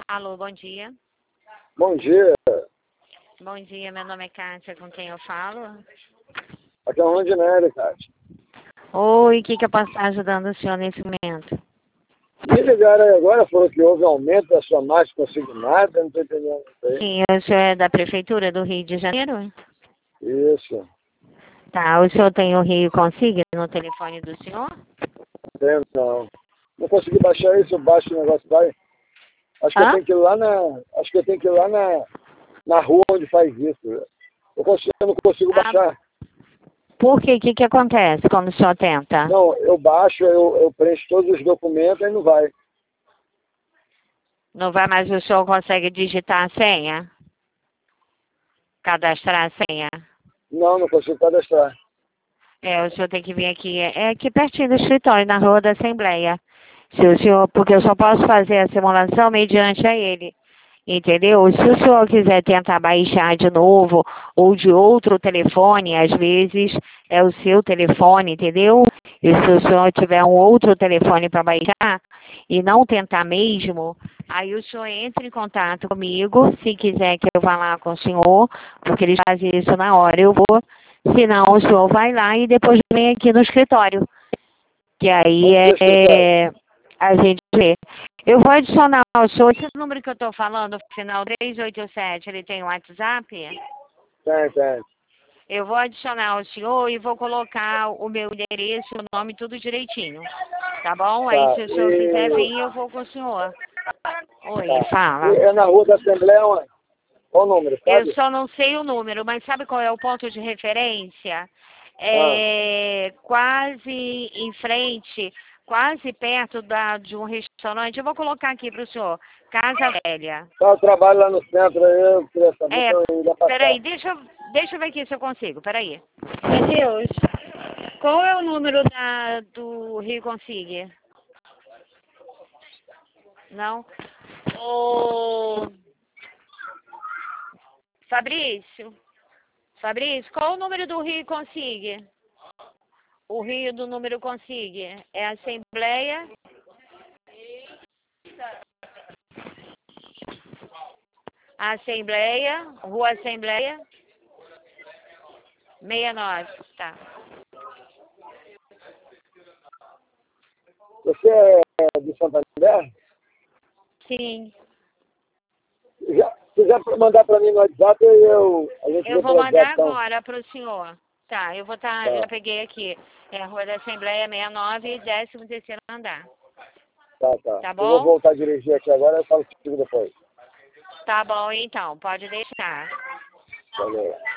Alô, bom dia. Bom dia, Bom dia, meu nome é Kátia, com quem eu falo? aqui é o Rondinelli, Kátia. Oi, o que eu posso estar ajudando o senhor nesse momento? Me ligaram aí agora, falou que houve aumento da sua margem consignada, não estou entendendo isso aí. Sim, o senhor é da Prefeitura do Rio de Janeiro? Isso, Tá, o senhor tem o Rio Consigne no telefone do senhor? tem não. Não consegui baixar isso, eu baixo o negócio, vai. Acho que eu Hã? tenho que ir lá na rua onde faz isso. Eu não consigo Ah, baixar. por quê? O que acontece quando o senhor tenta? Não, eu baixo, eu preencho todos os documentos e não vai. Não vai mais, o senhor consegue digitar a senha? Cadastrar a senha? Não consigo cadastrar. É, o senhor tem que vir aqui, é aqui pertinho do escritório, na Rua da Assembleia. Se o senhor, porque eu só posso fazer a simulação mediante a ele. Entendeu? Se o senhor quiser tentar baixar de novo ou de outro telefone, às vezes é o seu telefone, entendeu? E se o senhor tiver um outro telefone para baixar e não tentar mesmo, aí o senhor entra em contato comigo, se quiser que eu vá lá com o senhor, porque eles fazem isso na hora, eu vou. Se não, o senhor vai lá e depois vem aqui no escritório. Que aí Onde que é o escritório? a gente vê. Eu vou adicionar o senhor, esse número que eu estou falando, final 387, ele tem um WhatsApp? Tem. Eu vou adicionar o senhor e vou colocar o meu endereço, o nome, tudo direitinho. Tá bom? Aí Tá. se o senhor quiser vir, eu vou com o senhor. Oi, Tá. E fala. é na rua da Assembleia onde? Qual o número, Eu sabe? só não sei o número, mas sabe qual é o ponto de referência? Ah, É quase em frente, quase perto de um restaurante. Eu vou colocar aqui para o senhor, Casa Velha. tá, eu trabalho lá no centro, aí eu queria saber se É, eu ia passar. peraí, deixa eu ver aqui se eu consigo, peraí. Meu Deus, qual é o número do Rio Consigne? Não? Ô, Fabrício, qual é o número do Rio Consigne? O Rio do número Consigne é Assembleia. Rua Assembleia, 69, tá. Você é de Santander? Sim, Se quiser mandar para mim no WhatsApp, a gente eu vê vou pelo WhatsApp, mandar então. agora para o senhor. Tá, já Tá, peguei aqui. É a Rua da Assembleia 69, 13º andar. tá. Tá Eu vou bom? voltar a dirigir aqui agora, eu falo contigo depois. Tá bom, então, pode deixar. Valeu.